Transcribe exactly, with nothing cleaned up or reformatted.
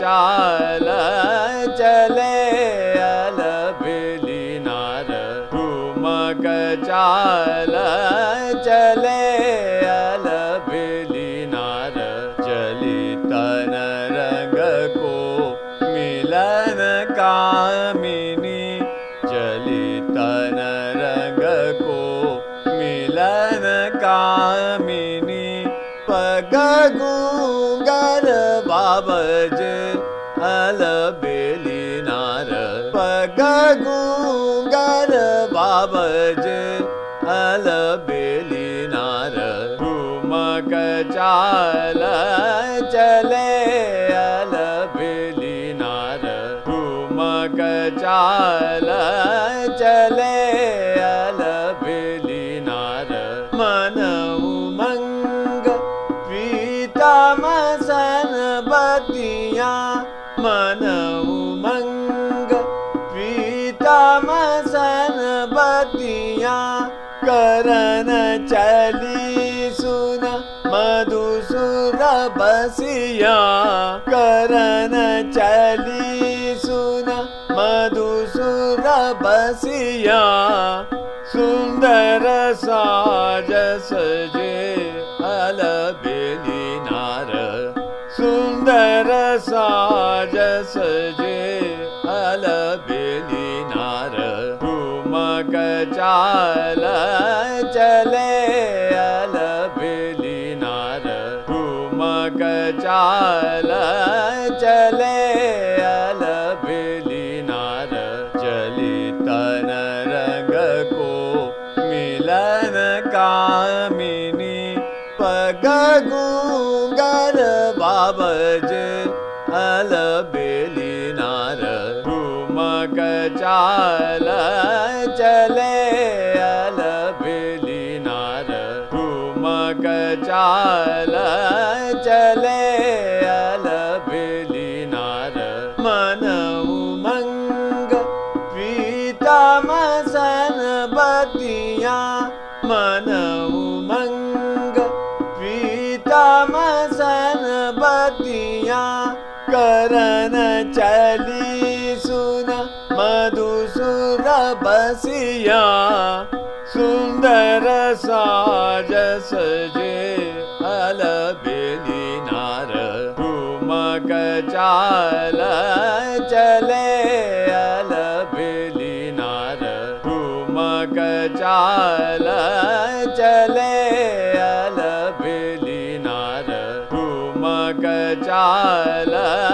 चाल चले अलबेलिनार ठुमक चाल चले अलबेलिनार चली तन रंग को मिलन कामिनी चली तन रंग को मिलन कामिनी पग गुंगर बाबज अलबेलिनार पग गुंगर बाबज अलबेलिनार ठुमक चाल चले अलबेलिनार ठुमक चाल चले अलबेलिनार मन उमंग प्रीतमसन बतिया मन उमंग प्रीतमसन बतिया करन चली सुन मधुसुर बसिया करन चली सुन मधुसुर बसिया सुंदर साज सजे अलबेलिनार सुंदर साज सजे अलबेलिनार ठुमक चाल चले अलबेलिनार ठुमक चाल चले अलबेलिनार चली तन रंग को मिलन कामिनी पग गुंगर बाबज अलबेलिनार ठुमक चाल चले अलबेलिनार ठुमक चाल चले अलबेलिनार मन उमंग प्रीतमसन बतिया मन उमंग प्रीतमसन बतिया करन चली सुन मधुसुर बसिया सुंदर साज सजे अलबेलिनार ठुमक चाल चले अलबेलिनार ठुमक चाल चले अलबेलिनार ठुमक चाल